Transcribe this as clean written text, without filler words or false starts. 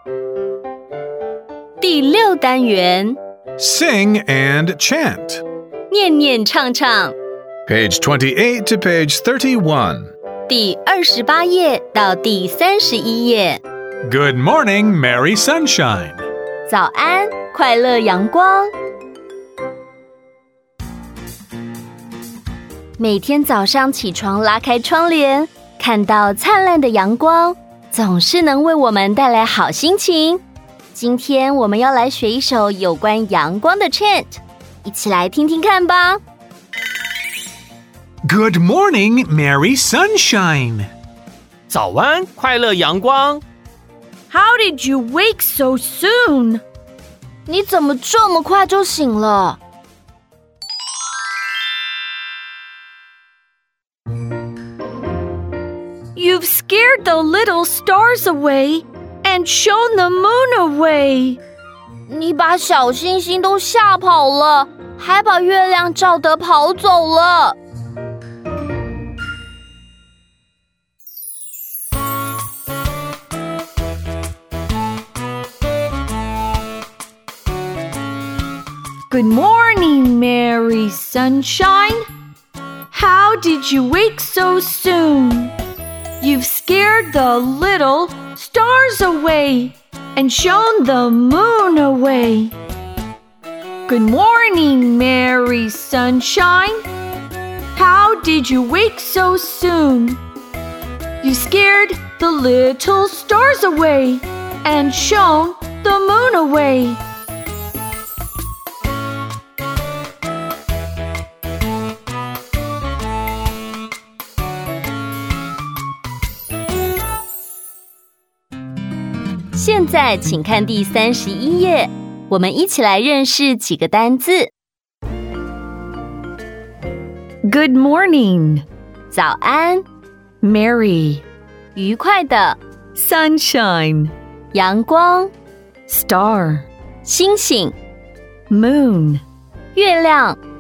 第6单元 Sing and chant. 念念唱唱 Page 28 to page 31. 第28页到第31页 Good morning, merry sunshine. 早安，快乐阳光。每天早上起床拉开窗帘，看到灿烂的阳光，总是能为我们带来好心情。今天我们要来学一首有关阳光的 chant， 一起来听听看吧。 Good morning, merry sunshine. 早安，快乐阳光。 How did you wake so soon? 你怎么这么快就醒了 You've scared the little stars away and shown the moon away. 你把小星星都吓跑了，还把月亮照得跑走了。 Good morning, merry sunshine. How did you wake so soon? You've scared the little stars away and shown the moon away. Good morning, merry sunshine. How did you wake so soon? You scared the little stars away and shown the moon away. 现在请看第31页，我们一起来认识几个单字。 Good morning. 早安 Merry. 愉快的 Sunshine. 阳光 Star. 星星 Moon. 月亮